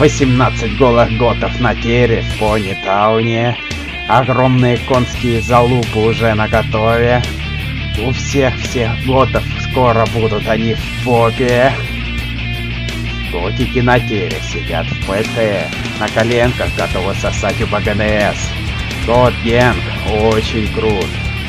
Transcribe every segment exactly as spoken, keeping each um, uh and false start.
восемнадцать голых готов на тере в Понитауне. Огромные конские залупы уже наготове. У всех-всех готов скоро будут они в попе. Готики на тере сидят в ПТ, на коленках готовы сосать у БГНС. Гот Генг очень крут.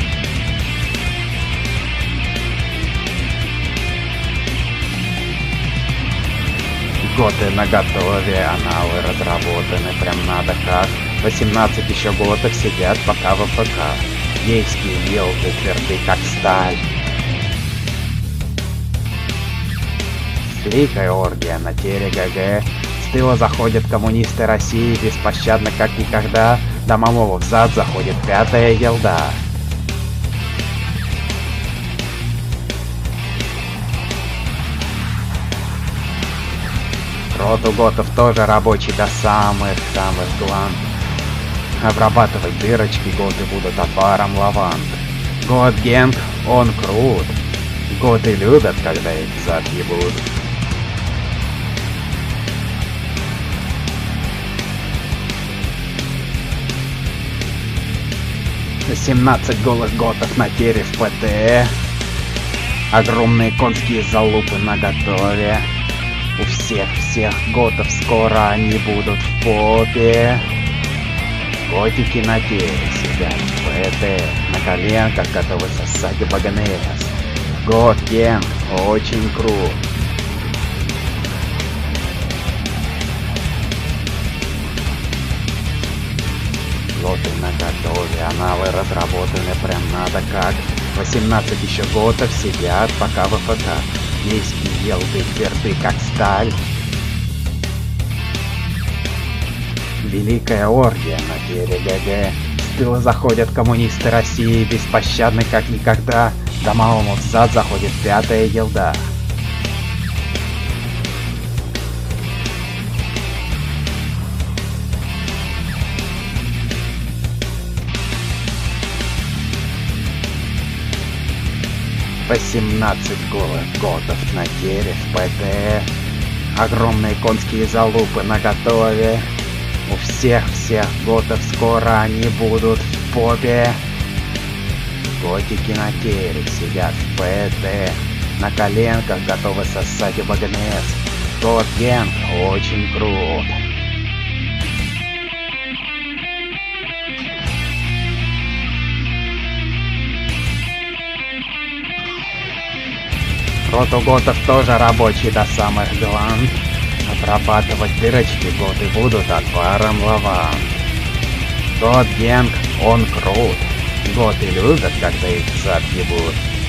Готы наготове, аналы разработаны прям надо как. восемнадцать еще готов сидят пока в АФК. Ейские елды тверды как сталь. Великая оргия на тере ГГ. С тыла заходят коммунисты России беспощадно как никогда. До Мамова взад заходит пятая елда. Рот у готов тоже рабочий до самых-самых гланд. Обрабатывать дырочки готы будут отваром лаванд. Гот Генг, он крут. Готы любят, когда их зад ебут. семнадцать голых готов на тере в ПТ. Огромные конские залупы наготове. У всех-всех готов скоро они будут в попе. Готики на тере сидят в ПТ. На коленках готовы сосать у БГНС. Гот Генг очень крут. Готы наготове, аналы разработаны прям надо как. восемнадцать еще готов сидят пока в АФК. Ейские елды тверды как сталь. Великая оргия на тере ГГ. С тыла заходят коммунисты России беспощадны как никогда. До Малому в зад заходит пятая елда. восемнадцать голых готов на тере в ПТ. Огромные конские залупы наготове. У всех-всех готов скоро они будут в попе. Готики на тере сидят в ПТ. На коленках готовы сосать у БГНС. Гот Генг очень крут. Рот у готов тоже рабочий до самых гланд. Обрабатывать дырочки готы будут отваром лаванд. Гот Генг, он крут. Готы любят, когда их зад ебут.